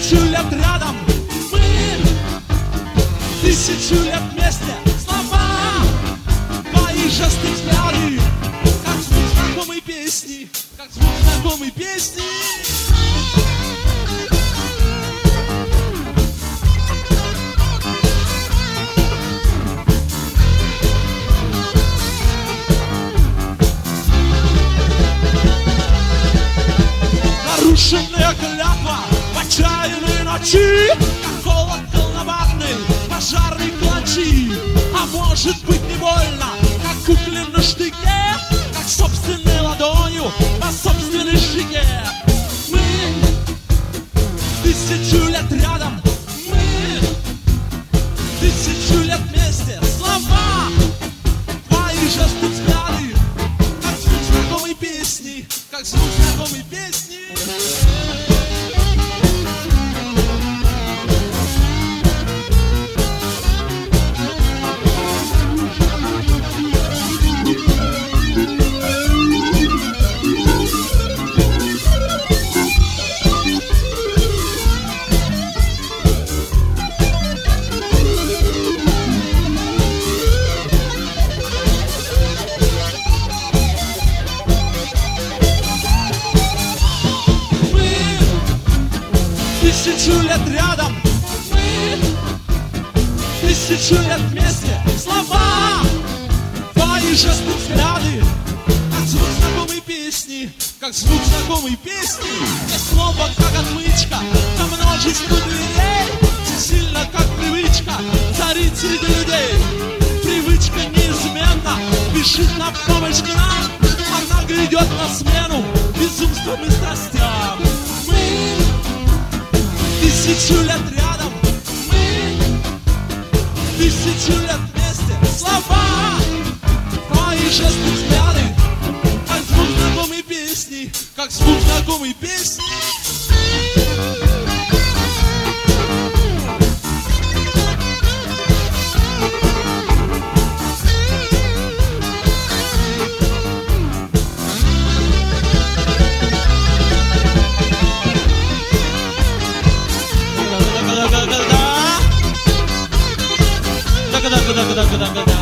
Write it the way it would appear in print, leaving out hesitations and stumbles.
Тысячу лет рядом мы, тысячу лет вместе. Слова твои, жесты, взгляды, как звук знакомой песни, как звук знакомой песни. Нарушенная клятва в отчаянной ночи, как холод колноватный, пожарной клочи. А может быть невольно, как кукле на штыке, как собственной ладонью по собственной щеке. Мы тысячу лет рядом, мы тысячу лет вместе. Слова твои, жесты, взгляды, как звук знакомой песни, как звук знакомой песни. Тысячу лет рядом, мы тысячу лет вместе. Слова твои, жесты, взгляды, как звук знакомой песни, как звук знакомой песни. И слово, как отмычка на множество дверей, сильно, как привычка, царит среди людей. Привычка неизменно бежит на помощь к нам, она грядет на смену безумством и страстям. Мы тысячу лет рядом, мы тысячу лет вместе. Слова твои, жесты, взгляды, как звук знакомой песни, как звук знакомой песни. Da da da da da da da.